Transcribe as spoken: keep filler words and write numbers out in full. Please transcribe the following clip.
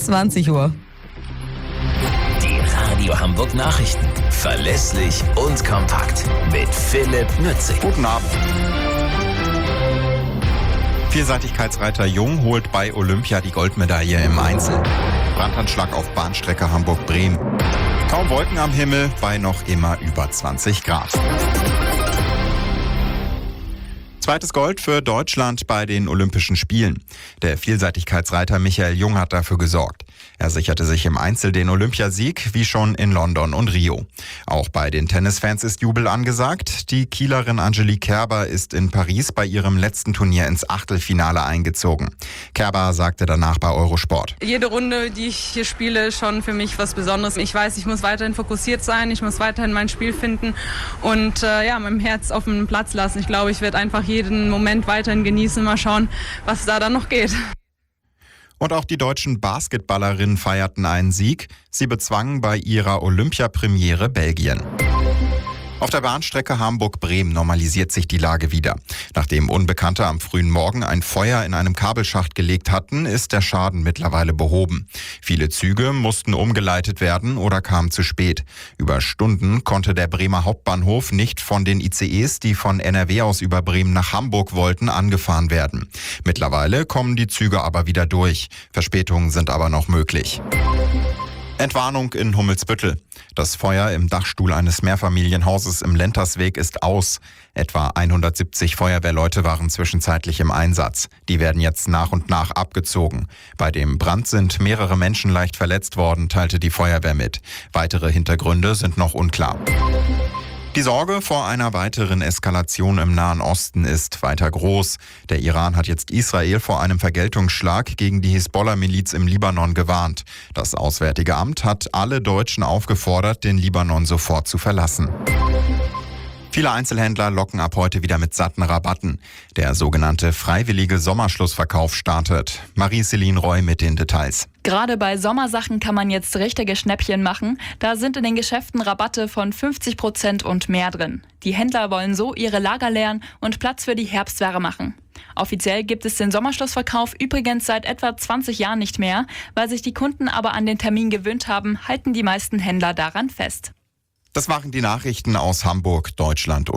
zwanzig Uhr. Die Radio Hamburg Nachrichten. Verlässlich und kompakt. Mit Philipp Nützig. Guten Abend. Vielseitigkeitsreiter Jung holt bei Olympia die Goldmedaille im Einzel. Brandanschlag auf Bahnstrecke Hamburg-Bremen. Kaum Wolken am Himmel bei noch immer über zwanzig Grad. Zweites Gold für Deutschland bei den Olympischen Spielen. Der Vielseitigkeitsreiter Michael Jung hat dafür gesorgt. Er sicherte sich im Einzel den Olympiasieg, wie schon in London und Rio. Auch bei den Tennisfans ist Jubel angesagt. Die Kielerin Angelique Kerber ist in Paris bei ihrem letzten Turnier ins Achtelfinale eingezogen. Kerber sagte danach bei Eurosport: Jede Runde, die ich hier spiele, ist schon für mich was Besonderes. Ich weiß, ich muss weiterhin fokussiert sein, ich muss weiterhin mein Spiel finden und äh, ja, mein Herz auf den Platz lassen. Ich glaube, ich werde einfach jeden Moment weiterhin genießen, mal schauen, was da dann noch geht. Und auch die deutschen Basketballerinnen feierten einen Sieg. Sie bezwangen bei ihrer Olympiapremiere Belgien. Auf der Bahnstrecke Hamburg-Bremen normalisiert sich die Lage wieder. Nachdem Unbekannte am frühen Morgen ein Feuer in einem Kabelschacht gelegt hatten, ist der Schaden mittlerweile behoben. Viele Züge mussten umgeleitet werden oder kamen zu spät. Über Stunden konnte der Bremer Hauptbahnhof nicht von den I C Es, die von N R W aus über Bremen nach Hamburg wollten, angefahren werden. Mittlerweile kommen die Züge aber wieder durch. Verspätungen sind aber noch möglich. Entwarnung in Hummelsbüttel. Das Feuer im Dachstuhl eines Mehrfamilienhauses im Lentersweg ist aus. Etwa hundertsiebzig Feuerwehrleute waren zwischenzeitlich im Einsatz. Die werden jetzt nach und nach abgezogen. Bei dem Brand sind mehrere Menschen leicht verletzt worden, teilte die Feuerwehr mit. Weitere Hintergründe sind noch unklar. Die Sorge vor einer weiteren Eskalation im Nahen Osten ist weiter groß. Der Iran hat jetzt Israel vor einem Vergeltungsschlag gegen die Hisbollah-Miliz im Libanon gewarnt. Das Auswärtige Amt hat alle Deutschen aufgefordert, den Libanon sofort zu verlassen. Viele Einzelhändler locken ab heute wieder mit satten Rabatten. Der sogenannte freiwillige Sommerschlussverkauf startet. Marie-Céline Roy mit den Details. Gerade bei Sommersachen kann man jetzt richtige Schnäppchen machen. Da sind in den Geschäften Rabatte von fünfzig Prozent und mehr drin. Die Händler wollen so ihre Lager leeren und Platz für die Herbstware machen. Offiziell gibt es den Sommerschlussverkauf übrigens seit etwa zwanzig Jahren nicht mehr. Weil sich die Kunden aber an den Termin gewöhnt haben, halten die meisten Händler daran fest. Das waren die Nachrichten aus Hamburg, Deutschland